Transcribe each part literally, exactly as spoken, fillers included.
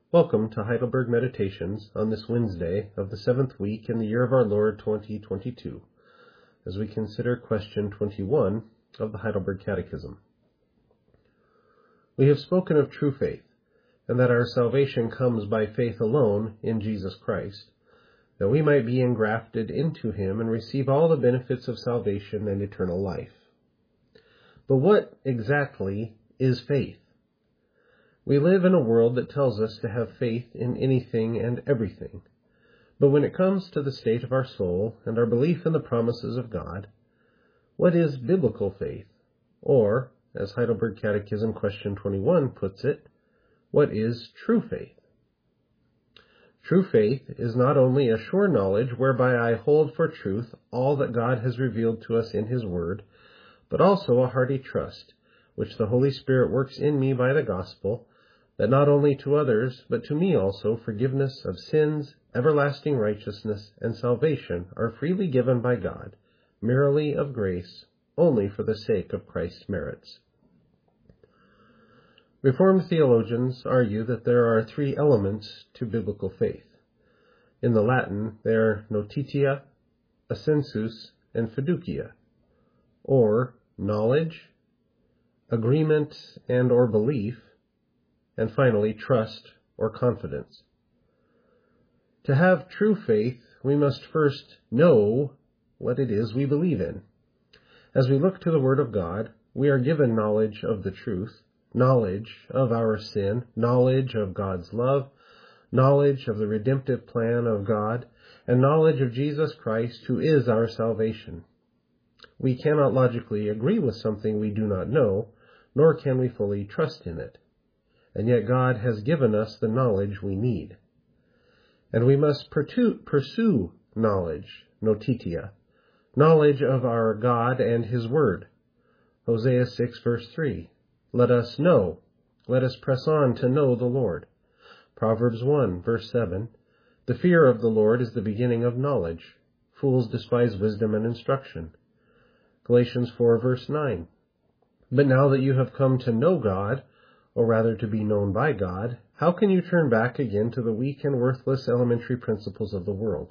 Welcome to Heidelberg Meditations on this Wednesday of the seventh week in the year of our Lord twenty twenty-two, as we consider question twenty-one of the Heidelberg Catechism. We have spoken of true faith, and that our salvation comes by faith alone in Jesus Christ, that we might be engrafted into him and receive all the benefits of salvation and eternal life. But what exactly is faith? We live in a world that tells us to have faith in anything and everything. But when it comes to the state of our soul and our belief in the promises of God, what is biblical faith? Or, as Heidelberg Catechism question twenty-one puts it, what is true faith? True faith is not only a sure knowledge whereby I hold for truth all that God has revealed to us in his word, but also a hearty trust, which the Holy Spirit works in me by the gospel, that not only to others, but to me also, forgiveness of sins, everlasting righteousness, and salvation are freely given by God, merely of grace, only for the sake of Christ's merits. Reformed theologians argue that there are three elements to biblical faith. In the Latin, they are notitia, assensus, and fiducia, or knowledge, agreement and or belief, and finally, trust or confidence. To have true faith, we must first know what it is we believe in. As we look to the Word of God, we are given knowledge of the truth, knowledge of our sin, knowledge of God's love, knowledge of the redemptive plan of God, and knowledge of Jesus Christ, who is our salvation. We cannot logically agree with something we do not know, nor can we fully trust in it. And yet God has given us the knowledge we need. And we must pursue knowledge, notitia, knowledge of our God and his word. Hosea six verse three, let us know, let us press on to know the Lord. Proverbs one verse seven, the fear of the Lord is the beginning of knowledge. Fools despise wisdom and instruction. Galatians four verse nine, but now that you have come to know God, or rather to be known by God, how can you turn back again to the weak and worthless elementary principles of the world?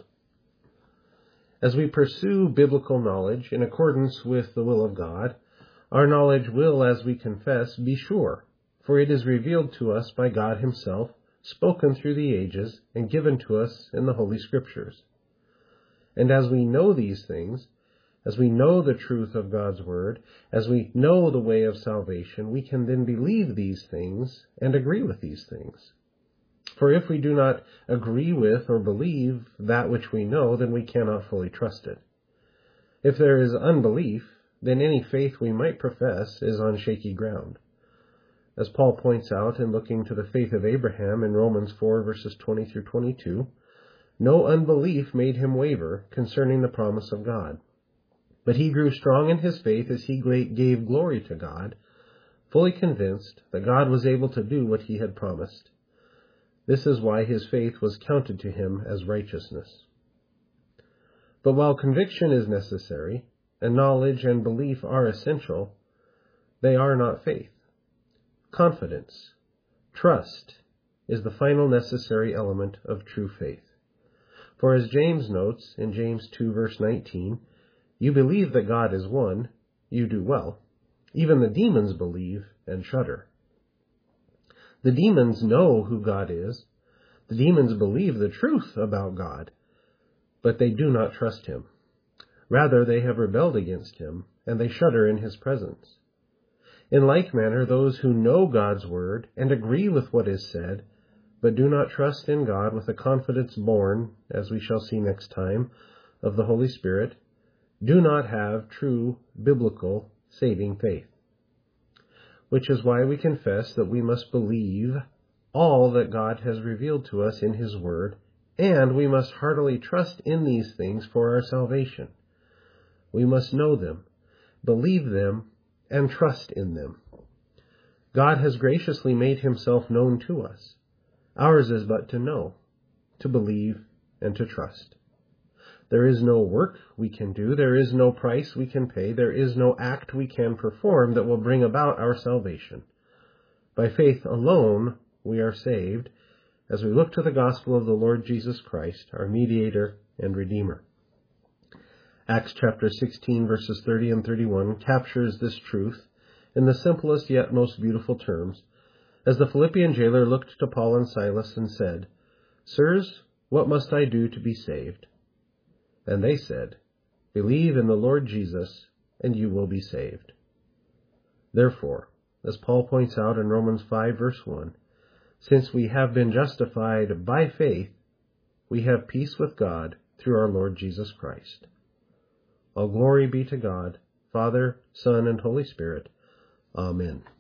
As we pursue biblical knowledge in accordance with the will of God, our knowledge will, as we confess, be sure, for it is revealed to us by God himself, spoken through the ages, and given to us in the Holy Scriptures. And as we know these things, as we know the truth of God's word, as we know the way of salvation, we can then believe these things and agree with these things. For if we do not agree with or believe that which we know, then we cannot fully trust it. If there is unbelief, then any faith we might profess is on shaky ground. As Paul points out in looking to the faith of Abraham in Romans four verses twenty through twenty-two, no unbelief made him waver concerning the promise of God. But he grew strong in his faith as he gave glory to God, fully convinced that God was able to do what he had promised. This is why his faith was counted to him as righteousness. But while conviction is necessary, and knowledge and belief are essential, they are not faith. Confidence, trust, is the final necessary element of true faith. For as James notes in James two verse nineteen, you believe that God is one, you do well. Even the demons believe and shudder. The demons know who God is. The demons believe the truth about God, but they do not trust him. Rather, they have rebelled against him, and they shudder in his presence. In like manner, those who know God's word and agree with what is said, but do not trust in God with a confidence born, as we shall see next time, of the Holy Spirit, do not have true biblical saving faith. Which is why we confess that we must believe all that God has revealed to us in his word, and we must heartily trust in these things for our salvation. We must know them, believe them, and trust in them. God has graciously made himself known to us. Ours is but to know, to believe, and to trust. There is no work we can do, there is no price we can pay, there is no act we can perform that will bring about our salvation. By faith alone we are saved, as we look to the gospel of the Lord Jesus Christ, our mediator and redeemer. Acts chapter sixteen, verses thirty and thirty-one captures this truth in the simplest yet most beautiful terms, as the Philippian jailer looked to Paul and Silas and said, "Sirs, what must I do to be saved?" And they said, "Believe in the Lord Jesus, and you will be saved." Therefore, as Paul points out in Romans five, verse one, since we have been justified by faith, we have peace with God through our Lord Jesus Christ. All glory be to God, Father, Son, and Holy Spirit. Amen.